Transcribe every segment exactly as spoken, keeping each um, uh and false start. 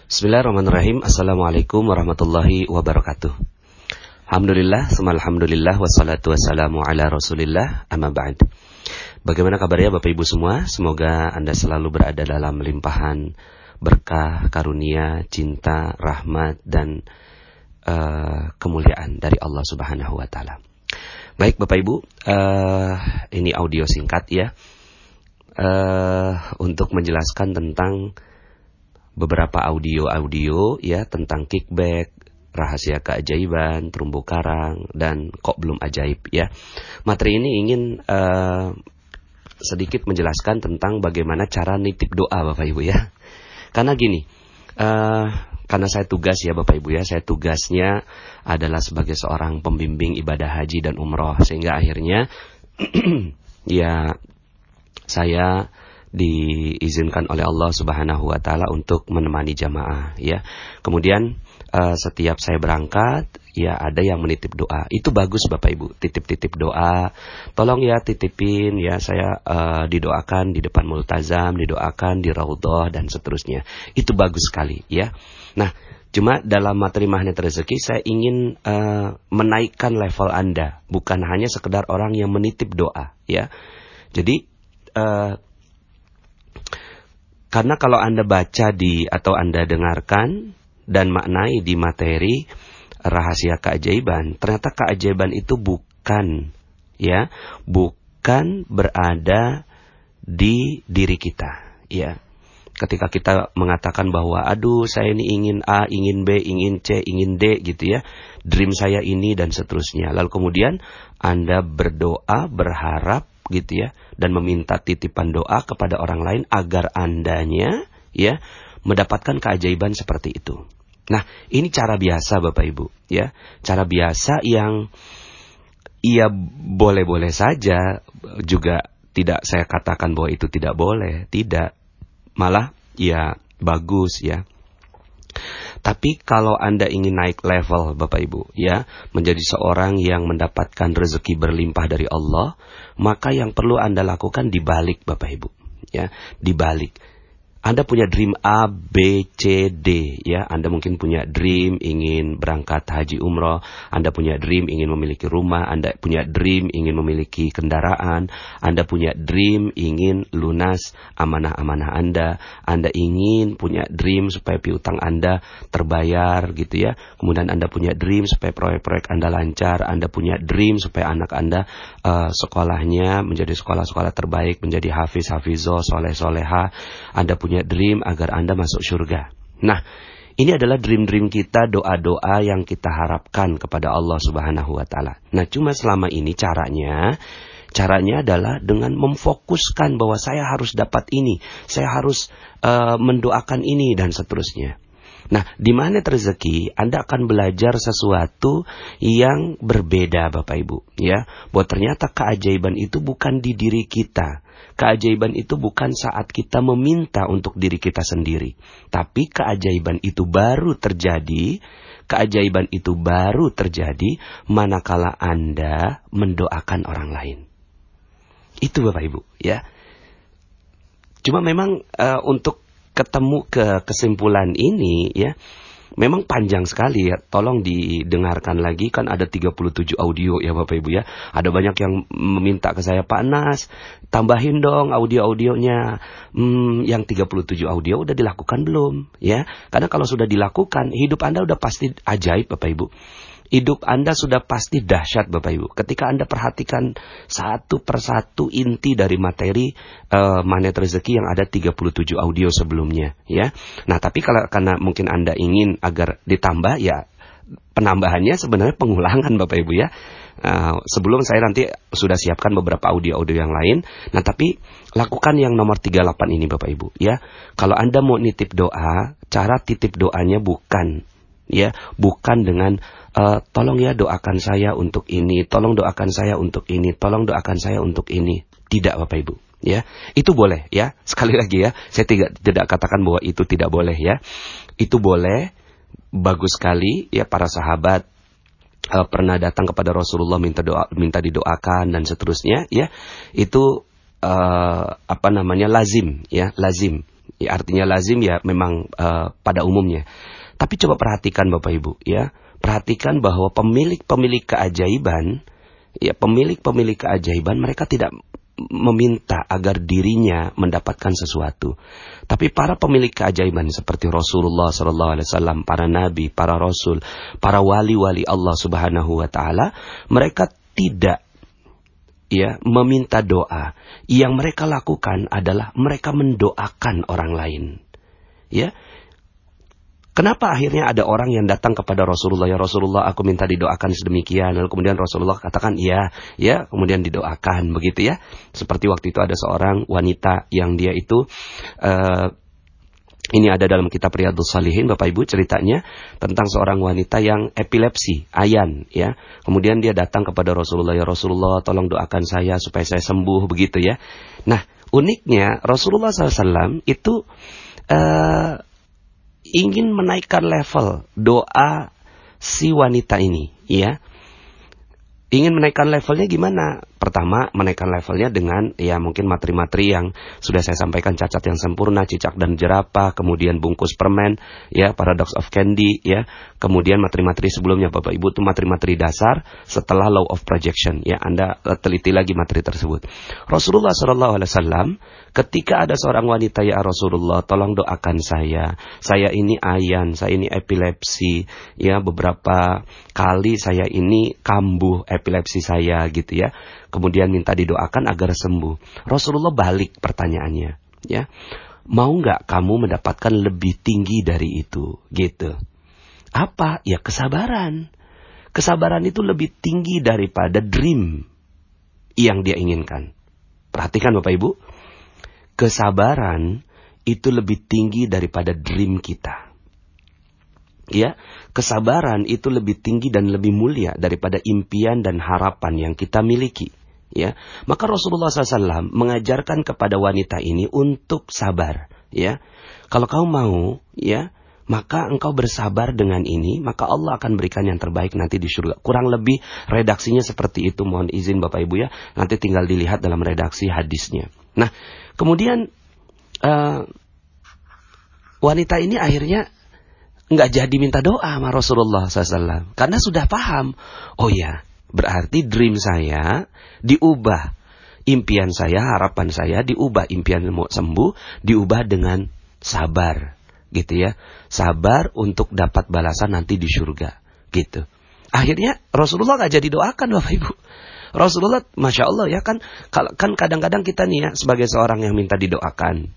Bismillahirrahmanirrahim. Assalamualaikum warahmatullahi wabarakatuh. Alhamdulillah, summa alhamdulillah, wassalatu wassalamu ala rasulillah, amma ba'd. Bagaimana kabarnya Bapak Ibu semua? Semoga Anda selalu berada dalam limpahan berkah, karunia, cinta, rahmat, dan uh, kemuliaan dari Allah Subhanahu wa Ta'ala. Baik Bapak Ibu, uh, ini audio singkat ya, uh, untuk menjelaskan tentang beberapa audio-audio ya tentang kickback, rahasia keajaiban, terumbu karang, dan kok belum ajaib ya. Materi ini ingin uh, sedikit menjelaskan tentang bagaimana cara nitip doa Bapak Ibu ya. Karena gini, uh, karena saya tugas ya Bapak Ibu ya, saya tugasnya adalah sebagai seorang pembimbing ibadah haji dan umroh, sehingga akhirnya ya saya diizinkan oleh Allah Subhanahu wa Ta'ala untuk menemani jamaah ya. Kemudian uh, setiap saya berangkat ya ada yang menitip doa. Itu bagus Bapak Ibu, titip-titip doa. Tolong ya titipin ya, saya uh, didoakan di depan multazam, didoakan di raudhah dan seterusnya. Itu bagus sekali ya. Nah, cuma dalam materi magnet rezeki saya ingin uh, menaikkan level Anda, bukan hanya sekedar orang yang menitip doa ya. Jadi uh, karena kalau Anda baca di atau Anda dengarkan dan maknai di materi rahasia keajaiban, ternyata keajaiban itu bukan ya, bukan berada di diri kita ya. Ketika kita mengatakan bahwa aduh saya ini ingin A, ingin B, ingin C, ingin D gitu ya, dream saya ini dan seterusnya. Lalu kemudian Anda berdoa, berharap gitu ya, dan meminta titipan doa kepada orang lain agar andanya ya mendapatkan keajaiban seperti itu. Nah, ini cara biasa Bapak Ibu ya, cara biasa yang ia boleh-boleh saja, juga tidak saya katakan bahwa itu tidak boleh, tidak, malah ya bagus ya. Tapi kalau Anda ingin naik level Bapak Ibu ya, menjadi seorang yang mendapatkan rezeki berlimpah dari Allah, maka yang perlu Anda lakukan dibalik Bapak Ibu ya, dibalik. Anda punya dream A, B, C, D ya. Anda mungkin punya dream ingin berangkat haji umroh, Anda punya dream ingin memiliki rumah, Anda punya dream ingin memiliki kendaraan, Anda punya dream ingin lunas amanah-amanah Anda, Anda ingin punya dream supaya piutang Anda terbayar gitu ya. Kemudian Anda punya dream supaya proyek-proyek Anda lancar, Anda punya dream supaya anak Anda uh, sekolahnya menjadi sekolah-sekolah terbaik, menjadi hafiz, hafizoh, soleh-soleha. Anda punya dream agar Anda masuk surga. Nah, ini adalah dream-dream kita, doa-doa yang kita harapkan kepada Allah Subhanahu wa Ta'ala. Nah, cuma selama ini caranya, caranya adalah dengan memfokuskan bahwa saya harus dapat ini, saya harus uh, mendoakan ini dan seterusnya. Nah, di mana rezeki, Anda akan belajar sesuatu yang berbeda Bapak Ibu ya. Bahwa ternyata keajaiban itu bukan di diri kita. Keajaiban itu bukan saat kita meminta untuk diri kita sendiri. Tapi keajaiban itu baru terjadi, keajaiban itu baru terjadi manakala Anda mendoakan orang lain. Itu Bapak Ibu ya. Cuma memang uh, untuk ketemu ke kesimpulan ini ya, memang panjang sekali ya. Tolong didengarkan lagi, kan ada tiga puluh tujuh audio ya Bapak Ibu ya. Ada banyak yang meminta ke saya, Pak Nas, tambahin dong audio-audionya. Hmm, yang tiga puluh tujuh audio udah dilakukan belum ya? Karena kalau sudah dilakukan, hidup Anda udah pasti ajaib Bapak Ibu. Hidup Anda sudah pasti dahsyat Bapak Ibu. Ketika Anda perhatikan satu persatu inti dari materi uh, magnet rezeki yang ada tiga puluh tujuh audio sebelumnya ya. Nah, tapi kalau karena mungkin Anda ingin agar ditambah ya, penambahannya sebenarnya pengulangan Bapak Ibu ya. Uh, sebelum saya nanti sudah siapkan beberapa audio-audio yang lain. Nah, tapi lakukan yang nomor tiga puluh delapan ini Bapak Ibu ya. Kalau Anda mau nitip doa, cara titip doanya bukan ya, bukan dengan uh, tolong ya doakan saya untuk ini, tolong doakan saya untuk ini, tolong doakan saya untuk ini. Tidak Bapak Ibu ya. Itu boleh ya. Sekali lagi ya, saya tidak tidak katakan bahwa itu tidak boleh ya. Itu boleh, bagus sekali ya. Para sahabat uh, pernah datang kepada Rasulullah minta doa, minta didoakan dan seterusnya ya. Itu uh, apa namanya lazim ya, lazim Ya, artinya lazim ya memang uh, pada umumnya. Tapi coba perhatikan Bapak Ibu ya. Perhatikan bahwa pemilik-pemilik keajaiban, ya pemilik-pemilik keajaiban mereka tidak meminta agar dirinya mendapatkan sesuatu. Tapi para pemilik keajaiban seperti Rasulullah shallallahu alaihi wasallam, para nabi, para rasul, para wali-wali Allah Subhanahu wa taala, mereka tidak ya meminta doa. Yang mereka lakukan adalah mereka mendoakan orang lain. Ya. Kenapa akhirnya ada orang yang datang kepada Rasulullah, ya Rasulullah aku minta didoakan sedemikian. Lalu kemudian Rasulullah katakan iya, ya kemudian didoakan begitu ya. Seperti waktu itu ada seorang wanita yang dia itu, uh, ini ada dalam kitab Riyadhus Shalihin Bapak Ibu ceritanya tentang seorang wanita yang epilepsi, ayan ya. Kemudian dia datang kepada Rasulullah, ya Rasulullah tolong doakan saya supaya saya sembuh begitu ya. Nah uniknya Rasulullah shallallahu alaihi wasallam itu uh, ingin menaikkan level doa si wanita ini, ya. Ingin menaikkan levelnya gimana? Pertama, menaikkan levelnya dengan ya mungkin materi-materi yang sudah saya sampaikan, cacat yang sempurna, cicak dan jerapah, kemudian bungkus permen, ya, paradox of candy, ya. Kemudian materi-materi sebelumnya Bapak Ibu itu materi-materi dasar setelah law of projection, ya. Anda teliti lagi materi tersebut. Rasulullah shallallahu alaihi wasallam ketika ada seorang wanita, ya Rasulullah, tolong doakan saya. Saya ini ayan, saya ini epilepsi, ya beberapa kali saya ini kambuh epilepsi saya gitu ya. Kemudian minta didoakan agar sembuh. Rasulullah balik pertanyaannya, ya. Mau nggak kamu mendapatkan lebih tinggi dari itu, gitu. Apa? Ya kesabaran. Kesabaran itu lebih tinggi daripada dream yang dia inginkan. Perhatikan Bapak Ibu. Kesabaran itu lebih tinggi daripada dream kita. Ya, kesabaran itu lebih tinggi dan lebih mulia daripada impian dan harapan yang kita miliki. Ya, maka Rasulullah shallallahu alaihi wasallam mengajarkan kepada wanita ini untuk sabar. Ya, kalau kau mau, ya, maka engkau bersabar dengan ini, maka Allah akan berikan yang terbaik nanti di surga. Kurang lebih redaksinya seperti itu. Mohon izin Bapak Ibu ya, nanti tinggal dilihat dalam redaksi hadisnya. Nah, kemudian uh, wanita ini akhirnya nggak jadi minta doa sama Rasulullah shallallahu alaihi wasallam karena sudah paham. Oh ya, berarti dream saya diubah, impian saya, harapan saya diubah, impian mau sembuh diubah dengan sabar, gitu ya. Sabar untuk dapat balasan nanti di surga, gitu. Akhirnya Rasulullah nggak jadi doakan Bapak Ibu. Rasulullah, masya Allah ya kan, kan kadang-kadang kita nih ya sebagai seorang yang minta didoakan,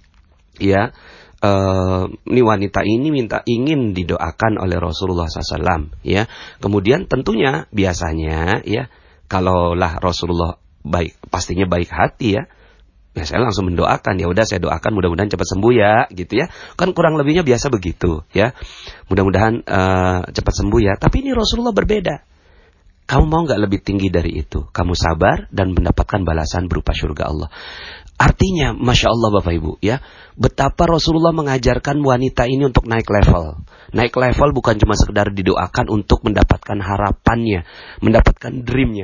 ya. Uh, ini wanita ini minta ingin didoakan oleh Rasulullah shallallahu alaihi wasallam, ya. Kemudian tentunya biasanya ya kalaulah Rasulullah baik, pastinya baik hati ya. Ya saya langsung mendoakan, ya udah saya doakan mudah-mudahan cepat sembuh ya, gitu ya. Kan kurang lebihnya biasa begitu ya. Mudah-mudahan uh, cepat sembuh ya. Tapi ini Rasulullah berbeda. Kamu mau nggak lebih tinggi dari itu? Kamu sabar dan mendapatkan balasan berupa surga Allah. Artinya, Masya Allah Bapak Ibu, ya, betapa Rasulullah mengajarkan wanita ini untuk naik level. Naik level bukan cuma sekedar didoakan untuk mendapatkan harapannya, mendapatkan dreamnya.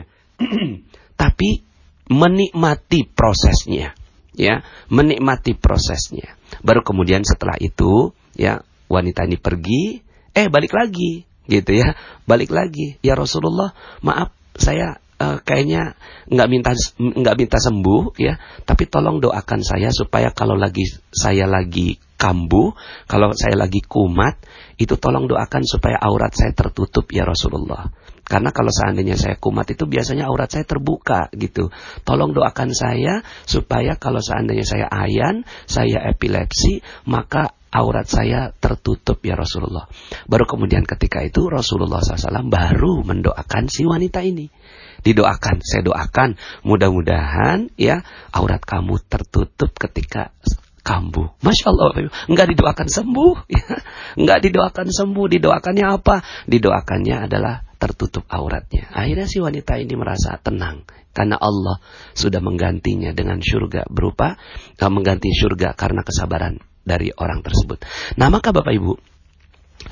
Tapi menikmati prosesnya, ya, menikmati prosesnya. Baru kemudian setelah itu, ya, wanita ini pergi, eh balik lagi, gitu ya, balik lagi. Ya Rasulullah, maaf, saya Uh, kayaknya nggak minta nggak minta sembuh ya, tapi tolong doakan saya supaya kalau lagi saya lagi kambuh, kalau saya lagi kumat, itu tolong doakan supaya aurat saya tertutup ya Rasulullah. Karena kalau seandainya saya kumat itu biasanya aurat saya terbuka gitu. Tolong doakan saya supaya kalau seandainya saya ayan, saya epilepsi, maka aurat saya tertutup ya Rasulullah. Baru kemudian ketika itu Rasulullah shallallahu alaihi wasallam baru mendoakan si wanita ini. Didoakan, saya doakan mudah-mudahan ya aurat kamu tertutup ketika kambuh. Masya Allah, enggak didoakan sembuh, ya. Enggak didoakan sembuh, didoakannya apa? Didoakannya adalah tertutup auratnya. Akhirnya si wanita ini merasa tenang karena Allah sudah menggantinya dengan surga berupa uh, mengganti surga karena kesabaran dari orang tersebut. Nah maka Bapak Ibu,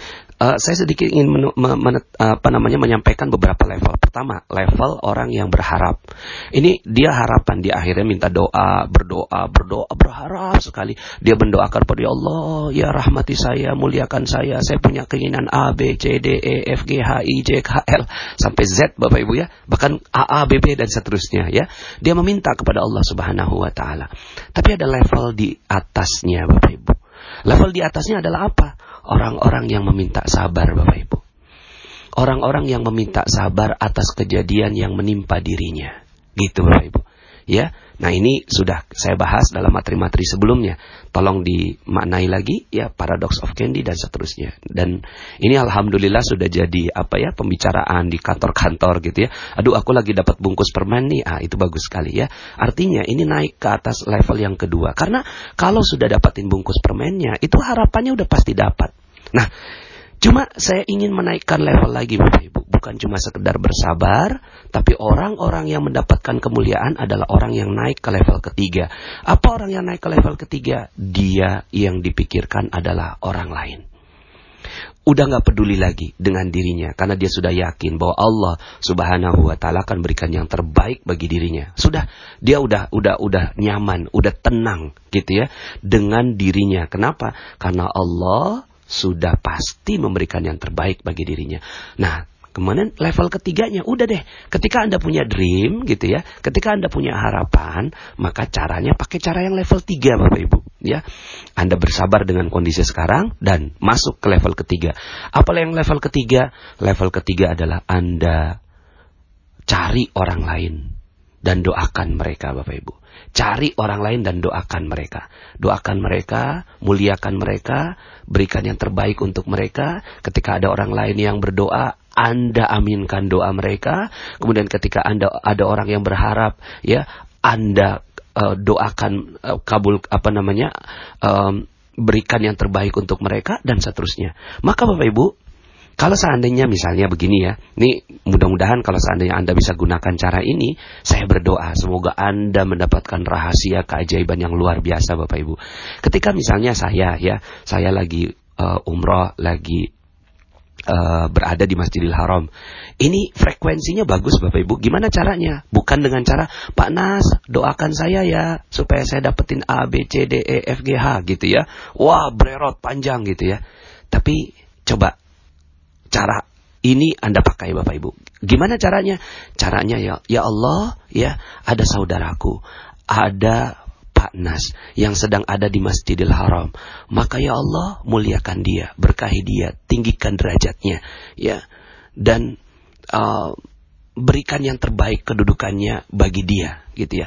Uh, saya sedikit ingin menu, me, men, apa namanya menyampaikan beberapa level. Pertama, level orang yang berharap. Ini dia harapan, dia akhirnya minta doa, berdoa, berdoa, berharap sekali. Dia mendoakan pada Allah, ya rahmati saya, muliakan saya, saya punya keinginan A, B, C, D, E, F, G, H, I, J, K, L sampai Z, Bapak Ibu ya. Bahkan A, A, B, B dan seterusnya ya. Dia meminta kepada Allah Subhanahu wa taala. Tapi ada level di atasnya, Bapak Ibu. Level di atasnya adalah apa? Orang-orang yang meminta sabar, Bapak Ibu. Orang-orang yang meminta sabar atas kejadian yang menimpa dirinya. Gitu, Bapak Ibu. Ya. Nah, ini sudah saya bahas dalam materi-materi sebelumnya. Tolong dimaknai lagi ya, paradox of Candy dan seterusnya. Dan ini alhamdulillah sudah jadi apa ya, pembicaraan di kantor-kantor gitu ya. Aduh, aku lagi dapat bungkus permen nih. Ah, itu bagus sekali ya. Artinya ini naik ke atas level yang kedua. Karena kalau sudah dapatin bungkus permennya, itu harapannya udah pasti dapat. Nah, cuma saya ingin menaikkan level lagi, Bapak Ibu. Bukan cuma sekedar bersabar, tapi orang-orang yang mendapatkan kemuliaan adalah orang yang naik ke level ketiga. Apa orang yang naik ke level ketiga? Dia yang dipikirkan adalah orang lain. Udah gak peduli lagi dengan dirinya, karena dia sudah yakin bahwa Allah Subhanahu wa taala akan berikan yang terbaik bagi dirinya. Sudah, dia udah udah udah nyaman, udah tenang gitu ya dengan dirinya. Kenapa? Karena Allah sudah pasti memberikan yang terbaik bagi dirinya. Nah, kemudian level ketiganya, udah deh, ketika Anda punya dream gitu ya, ketika Anda punya harapan, maka caranya pakai cara yang level tiga, Bapak Ibu ya. Anda bersabar dengan kondisi sekarang dan masuk ke level ketiga. Apa yang level ketiga? Level ketiga adalah Anda cari orang lain dan doakan mereka, Bapak Ibu. Cari orang lain dan doakan mereka. Doakan mereka, muliakan mereka, berikan yang terbaik untuk mereka. Ketika ada orang lain yang berdoa, Anda aminkan doa mereka. Kemudian ketika Anda ada orang yang berharap, ya, Anda uh, doakan uh, kabul apa namanya, um, berikan yang terbaik untuk mereka dan seterusnya. Maka Bapak Ibu, kalau seandainya misalnya begini ya, ini mudah-mudahan kalau seandainya Anda bisa gunakan cara ini, saya berdoa semoga Anda mendapatkan rahasia keajaiban yang luar biasa, Bapak Ibu. Ketika misalnya saya ya, saya lagi uh, umroh, lagi uh, berada di Masjidil Haram. Ini frekuensinya bagus, Bapak Ibu. Gimana caranya? Bukan dengan cara, Pak Nas, doakan saya ya supaya saya dapetin A, B, C, D, E, F, G, H gitu ya. Wah, bererot panjang gitu ya. Tapi coba cara ini Anda pakai, Bapak Ibu. Gimana caranya? Caranya ya, ya Allah, ya, ada saudaraku, ada Pak Nas yang sedang ada di Masjidil Haram. Maka ya Allah, muliakan dia, berkahi dia, tinggikan derajatnya, ya. Dan uh, berikan yang terbaik kedudukannya bagi dia, gitu ya.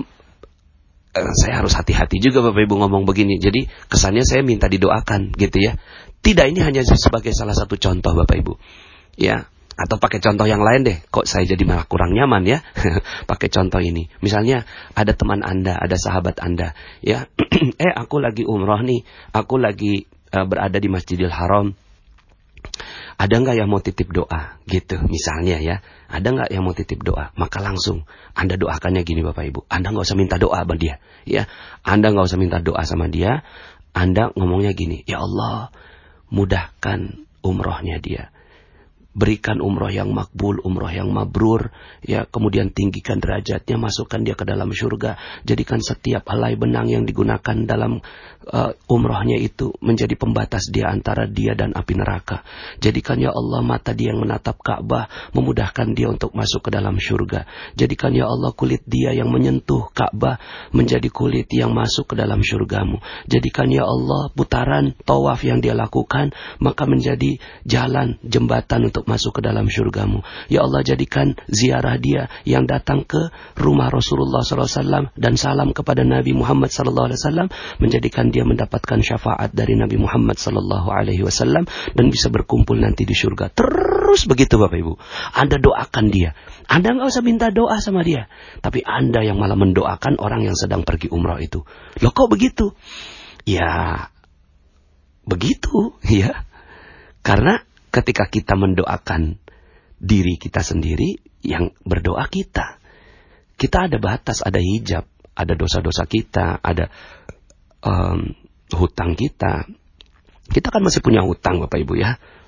Uh, saya harus hati-hati juga, Bapak Ibu, ngomong begini. Jadi kesannya saya minta didoakan, gitu ya. Tidak, ini hanya sebagai salah satu contoh, Bapak Ibu. Ya, atau pakai contoh yang lain deh. Kok saya jadi malah kurang nyaman ya? Pakai contoh ini. Misalnya ada teman Anda, ada sahabat Anda, ya. eh aku lagi umroh nih, aku lagi uh, berada di Masjidil Haram. Ada nggak yang mau titip doa? Gitu, misalnya ya. Ada nggak yang mau titip doa? Maka langsung Anda doakannya gini, Bapak Ibu. Anda nggak usah minta doa sama dia, ya. Anda nggak usah minta doa sama dia. Anda ngomongnya gini, ya Allah, mudahkan umrohnya dia. Berikan umroh yang makbul, umroh yang mabrur, ya, kemudian tinggikan derajatnya, masukkan dia ke dalam surga. Jadikan setiap helai benang yang digunakan dalam uh, umrohnya itu menjadi pembatas dia antara dia dan api neraka. Jadikan ya Allah mata dia yang menatap Ka'bah, memudahkan dia untuk masuk ke dalam surga. Jadikan ya Allah kulit dia yang menyentuh Ka'bah menjadi kulit yang masuk ke dalam surgamu. Jadikan ya Allah putaran tawaf yang dia lakukan maka menjadi jalan, jembatan untuk masuk ke dalam syurgamu. Ya Allah, jadikan ziarah dia yang datang ke rumah Rasulullah sallallahu alaihi wasallam dan salam kepada Nabi Muhammad sallallahu alaihi wasallam, menjadikan dia mendapatkan syafaat dari Nabi Muhammad sallallahu alaihi wasallam dan bisa berkumpul nanti di surga. Terus begitu, Bapak Ibu. Anda doakan dia. Anda nggak usah minta doa sama dia, tapi Anda yang malah mendoakan orang yang sedang pergi umrah itu. Loh, kok begitu? Ya, begitu, ya. Karena ketika kita mendoakan diri kita sendiri, yang berdoa kita. Kita ada batas, ada hijab, ada dosa-dosa kita, ada um, hutang kita. Kita kan masih punya hutang, Bapak Ibu ya.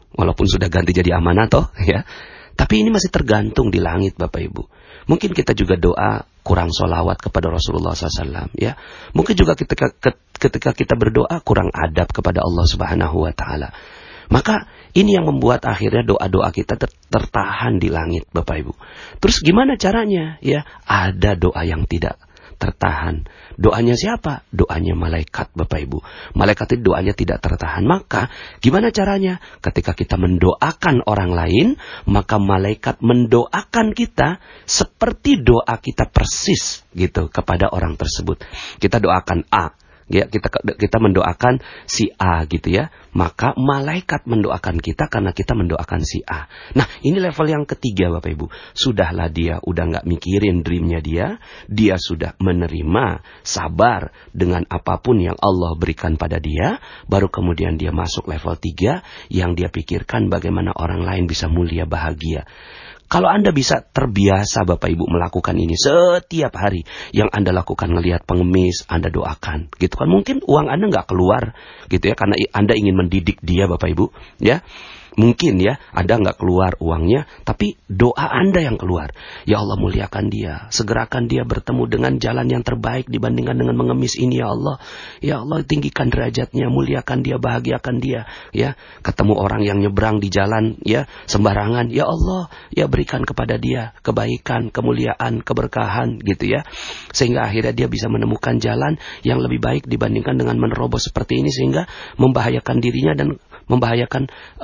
Walaupun sudah ganti jadi amanah toh, ya. Tapi ini masih tergantung di langit, Bapak Ibu. Mungkin kita juga doa kurang sholawat kepada Rasulullah shallallahu alaihi wasallam, ya. Mungkin juga ketika ketika kita berdoa kurang adab kepada Allah Subhanahu Wa Taala. Maka ini yang membuat akhirnya doa-doa kita ter tertahan di langit, Bapak Ibu. Terus gimana caranya? Ya, ada doa yang tidak tertahan. Doanya siapa? Doanya malaikat, Bapak Ibu. Malaikat itu doanya tidak tertahan. Maka gimana caranya? Ketika kita mendoakan orang lain, maka malaikat mendoakan kita seperti doa kita persis gitu kepada orang tersebut. Kita doakan A, ya, kita kita mendoakan si A gitu ya. Maka malaikat mendoakan kita karena kita mendoakan si A. Nah, ini level yang ketiga, Bapak Ibu. Sudahlah dia udah nggak mikirin dreamnya dia, dia sudah menerima, sabar dengan apapun yang Allah berikan pada dia, baru kemudian dia masuk level tiga yang dia pikirkan bagaimana orang lain bisa mulia bahagia. Kalau Anda bisa terbiasa Bapak Ibu melakukan ini setiap hari, yang Anda lakukan ngelihat pengemis, Anda doakan, gitu kan? Mungkin uang Anda nggak keluar, gitu ya, karena Anda ingin mendidik dia, Bapak Ibu, ya. Mungkin ya, Anda nggak keluar uangnya, tapi doa Anda yang keluar. Ya Allah, muliakan dia, segerakan dia bertemu dengan jalan yang terbaik dibandingkan dengan mengemis ini, ya Allah. Ya Allah, tinggikan derajatnya, muliakan dia, bahagiakan dia, ya. Ketemu orang yang nyebrang di jalan, ya, sembarangan, ya Allah, ya berikan kepada dia kebaikan, kemuliaan, keberkahan, gitu ya. Sehingga akhirnya dia bisa menemukan jalan yang lebih baik dibandingkan dengan menerobos seperti ini, sehingga membahayakan dirinya dan membahayakan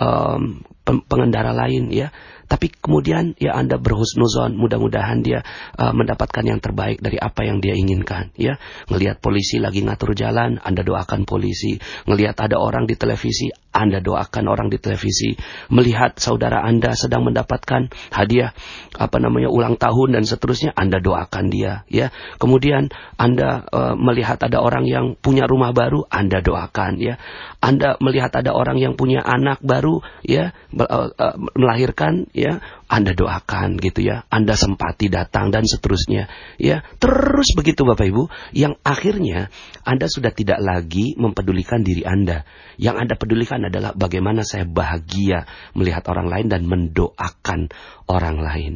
um, pengendara lain, ya. Tapi kemudian ya Anda berhusnuzon, mudah-mudahan dia uh, mendapatkan yang terbaik dari apa yang dia inginkan, ya. Ngelihat polisi lagi ngatur jalan, Anda doakan polisi. Ngelihat ada orang di televisi, Anda doakan orang di televisi. Melihat saudara Anda sedang mendapatkan hadiah apa namanya ulang tahun dan seterusnya, Anda doakan dia, ya. Kemudian Anda uh, melihat ada orang yang punya rumah baru, Anda doakan, ya. Anda melihat ada orang yang punya anak baru, ya, uh, uh, melahirkan, ya, Anda doakan, gitu ya. Anda sempati datang dan seterusnya, ya. Terus begitu Bapak Ibu, yang akhirnya Anda sudah tidak lagi mempedulikan diri Anda. Yang Anda pedulikan adalah bagaimana saya bahagia melihat orang lain dan mendoakan orang lain.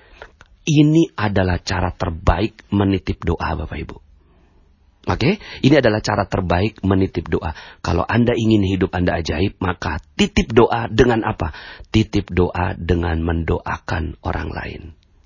Ini adalah cara terbaik menitip doa, Bapak Ibu. Oke, ini adalah cara terbaik menitip doa. Kalau Anda ingin hidup Anda ajaib, maka titip doa dengan apa? Titip doa dengan mendoakan orang lain.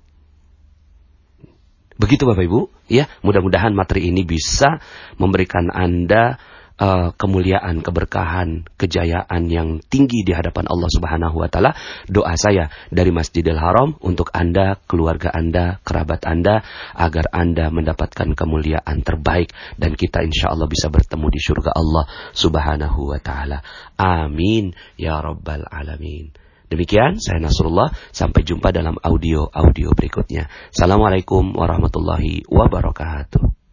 Begitu Bapak Ibu, ya. Mudah-mudahan materi ini bisa memberikan Anda uh, kemuliaan, keberkahan, kejayaan yang tinggi di hadapan Allah Subhanahu wa taala. Doa saya dari Masjidil Haram untuk Anda, keluarga Anda, kerabat Anda, agar Anda mendapatkan kemuliaan terbaik dan kita insya Allah bisa bertemu di surga Allah Subhanahu wa taala. Amin ya rabbal alamin. Demikian saya Nasrullah, sampai jumpa dalam audio-audio berikutnya. Assalamualaikum warahmatullahi wabarakatuh.